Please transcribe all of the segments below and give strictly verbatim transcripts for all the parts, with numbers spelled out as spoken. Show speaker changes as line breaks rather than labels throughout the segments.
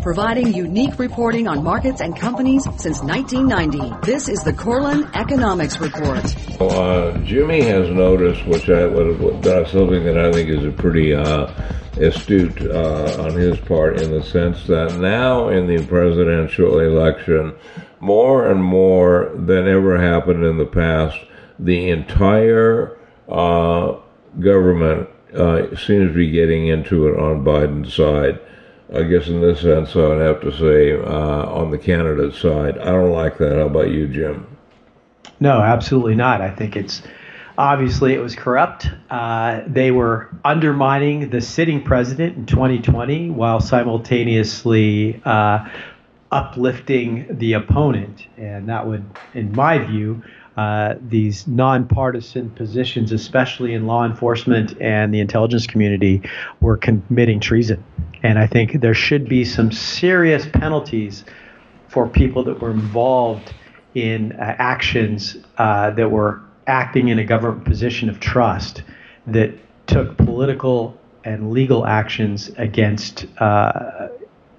providing unique reporting on markets and companies since nineteen ninety. This is the Corlin Economics Report.
Uh, Jimmy has noticed, which I, that's something that I think is a pretty uh, astute uh, on his part, in the sense that now in the presidential election, more and more than ever happened in the past, the entire uh, government uh, seems to be getting into it on Biden's side. I guess in this sense, I would have to say uh, on the candidate side. I don't like that. How about you, Jim?
No, absolutely not. I think it's obviously it was corrupt. Uh, they were undermining the sitting president in twenty twenty while simultaneously uh, uplifting the opponent. And that would, in my view, uh, these nonpartisan positions, especially in law enforcement and the intelligence community, were committing treason. And I think there should be some serious penalties for people that were involved in uh, actions uh, that were acting in a government position of trust, that took political and legal actions against uh,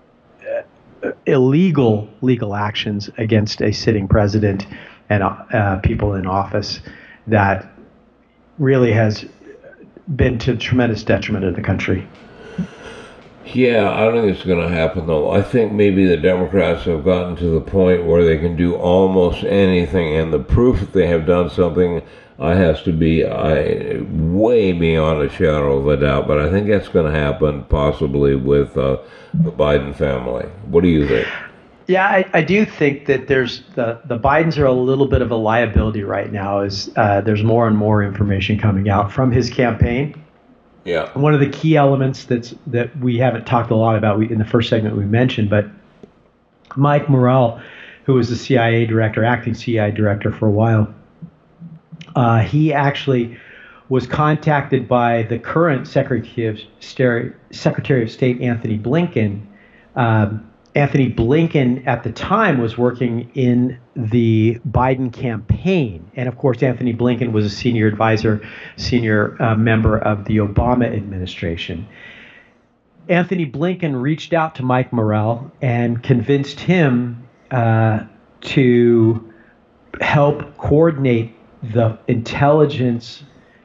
uh, illegal legal actions against a sitting president and uh, people in office, that really has been to tremendous detriment of the country.
Yeah, I don't think it's going to happen, though. I think maybe the Democrats have gotten to the point where they can do almost anything, and the proof that they have done something uh, has to be uh, way beyond a shadow of a doubt. But I think that's going to happen possibly with uh, the Biden family. What do you think?
Yeah, I, I do think that there's the, the Bidens are a little bit of a liability right now, as uh, there's more and more information coming out from his campaign.
Yeah.
One of the key elements that's that we haven't talked a lot about we, in the first segment we mentioned, but Mike Morrell, who was the C I A director, acting C I A director for a while, uh, he actually was contacted by the current Secretary of, Secretary of State, Anthony Blinken. Um, Anthony Blinken at the time was working in the Biden campaign. And of course, Anthony Blinken was a senior advisor, senior uh, member of the Obama administration. Anthony Blinken reached out to Mike Morrell and convinced him uh, to help coordinate the intelligence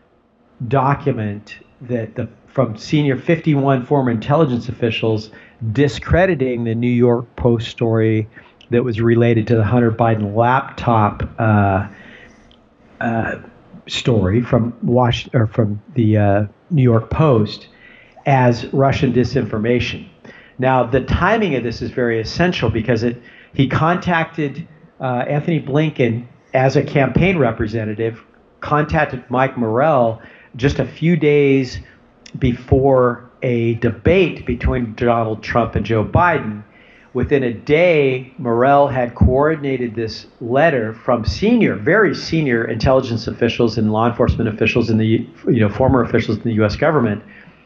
document that the from senior fifty-one former intelligence officials discrediting the New York Post story that was related to the Hunter Biden laptop uh, uh, story from Wash or from the uh, New York Post as Russian disinformation. Now, the timing of this is very essential because it he contacted uh, Anthony Blinken as a campaign representative, contacted Mike Morrell just a few days before a debate between Donald Trump and Joe Biden. Within a day, Morrell had coordinated this letter from senior, very senior intelligence officials and law enforcement officials in the, you know, former officials in the U S government.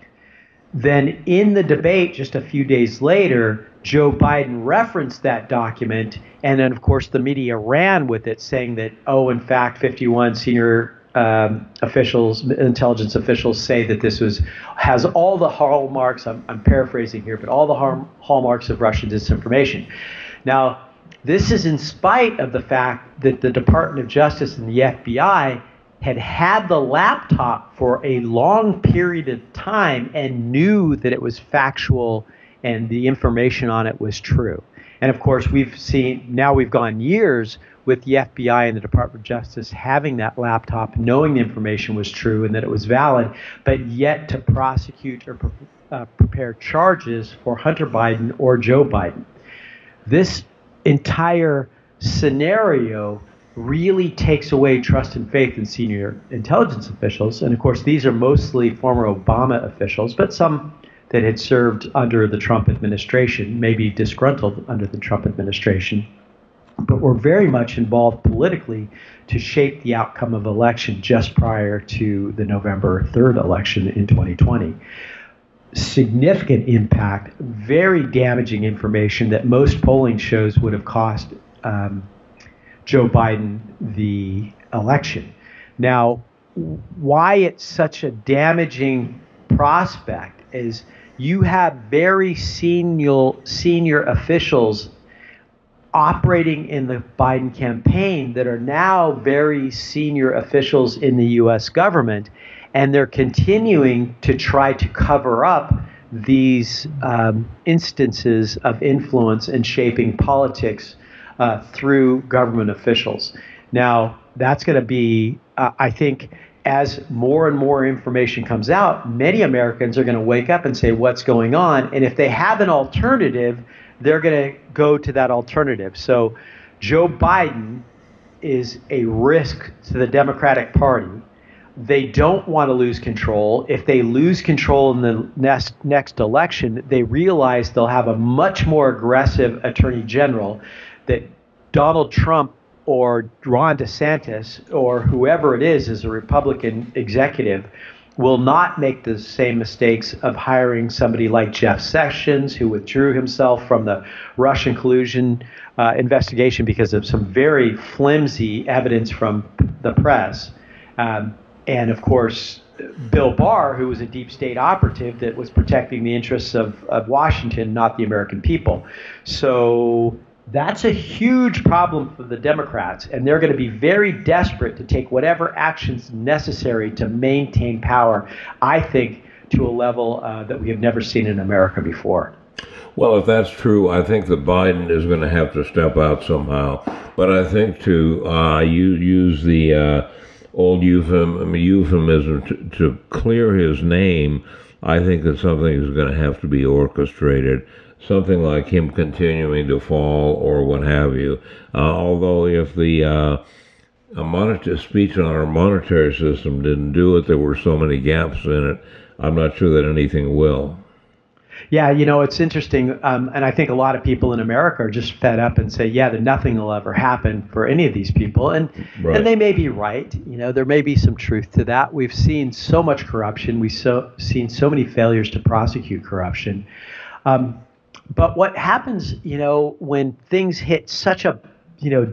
Then in the debate, just a few days later, Joe Biden referenced that document. And then, of course, the media ran with it, saying that, oh, in fact, fifty-one senior Um, officials, intelligence officials say that this was has all the hallmarks, I'm, I'm paraphrasing here, but all the harm, hallmarks of Russian disinformation. Now, this is in spite of the fact that the Department of Justice and the F B I had had the laptop for a long period of time and knew that it was factual and the information on it was true. And of course, we've seen, now we've gone years with the F B I and the Department of Justice having that laptop, knowing the information was true and that it was valid, but yet to prosecute or pre- uh, prepare charges for Hunter Biden or Joe Biden. This entire scenario really takes away trust and faith in senior intelligence officials. And of course, these are mostly former Obama officials, but some that had served under the Trump administration, maybe disgruntled under the Trump administration, but were very much involved politically to shape the outcome of election just prior to the November third election in twenty twenty. Significant impact, very damaging information that most polling shows would have cost um, Joe Biden the election. Now, why it's such a damaging prospect is you have very senior senior officials operating in the Biden campaign that are now very senior officials in the U S government, and they're continuing to try to cover up these um, instances of influence and shaping politics uh, through government officials. Now, that's going to be, uh, I think, as more and more information comes out, many Americans are going to wake up and say, what's going on? And if they have an alternative, they're going to go to that alternative. So Joe Biden is a risk to the Democratic Party. They don't want to lose control. If they lose control in the next next election, they realize they'll have a much more aggressive attorney general, that Donald Trump or Ron DeSantis or whoever it is as a Republican executive will not make the same mistakes of hiring somebody like Jeff Sessions, who withdrew himself from the Russian collusion uh, investigation because of some very flimsy evidence from the press. Um, and of course, Bill Barr, who was a deep state operative that was protecting the interests of, of Washington, not the American people. So that's a huge problem for the Democrats, and they're going to be very desperate to take whatever actions necessary to maintain power, I think, to a level uh, that we have never seen in America before.
Well, if that's true, I think that Biden is going to have to step out somehow. But I think to uh, you, use the uh, old euphem, euphemism to, to clear his name, I think that something is going to have to be orchestrated. Something like him continuing to fall or what have you. Uh, although if the uh, a monetary speech on our monetary system didn't do it, there were so many gaps in it, I'm not sure that anything will.
Yeah, you know, it's interesting. Um, and I think a lot of people in America are just fed up and say, yeah, that nothing will ever happen for any of these people. And right. and they may be right. You know, there may be some truth to that. We've seen so much corruption. We've so, seen so many failures to prosecute corruption. Um, But what happens, you know, when things hit such a, you know,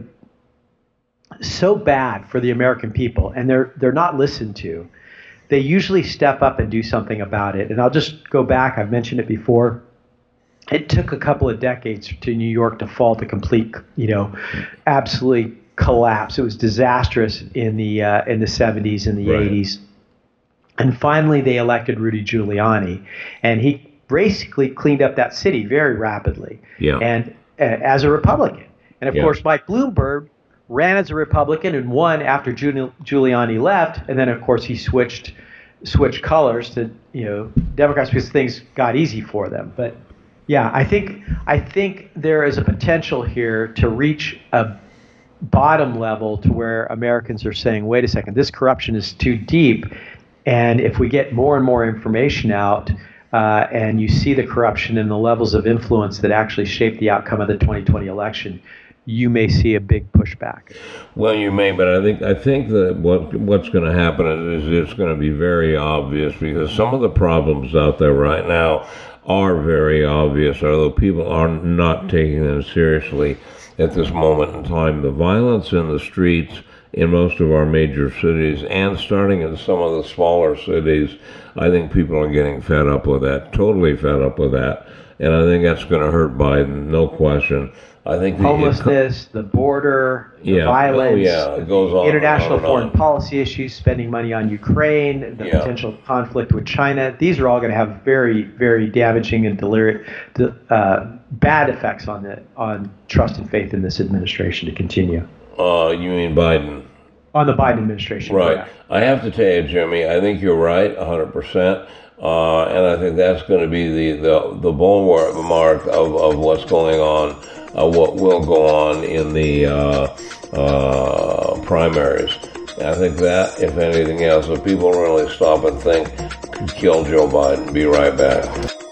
so bad for the American people, and they're they're not listened to, they usually step up and do something about it. And I'll just go back. I've mentioned it before. It took a couple of decades to New York to fall to complete, you know, absolutely collapse. It was disastrous in the uh, in the seventies and the right. eighties. And finally, they elected Rudy Giuliani, and he basically cleaned up that city very rapidly,
yeah.
and uh, as a Republican. And of
yeah.
course, Mike Bloomberg ran as a Republican and won after Giul- Giuliani left. And then, of course, he switched switched colors to, you know, Democrats because things got easy for them. But yeah, I think I think there is a potential here to reach a bottom level to where Americans are saying, wait a second, this corruption is too deep. And if we get more and more information out, Uh, and you see the corruption and the levels of influence that actually shape the outcome of the twenty twenty election, you may see a big pushback.
Well, you may, but I think I think that what what's going to happen is it's going to be very obvious, because some of the problems out there right now are very obvious, although people are not taking them seriously at this moment in time. The violence in the streets in most of our major cities, and starting in some of the smaller cities, I think people are getting fed up with that, totally fed up with that. And I think that's going to hurt Biden, no question. I think the
homelessness, the border, the
yeah,
violence,
oh yeah, it goes on
international
and on
foreign
and on.
policy issues, spending money on Ukraine, the
yeah.
potential conflict with China. These are all going to have very, very damaging and delirious, uh, bad effects on the on trust and faith in this administration to continue.
Uh, you mean Biden?
On the Biden administration.
Right.
Correct.
I have to tell you, Jimmy, I think you're right, one hundred percent. Uh, and I think that's going to be the, the, the bulwark of, of what's going on, uh, what will go on in the uh, uh, primaries. And I think that, if anything else, if people really stop and think, could kill Joe Biden. Be right back.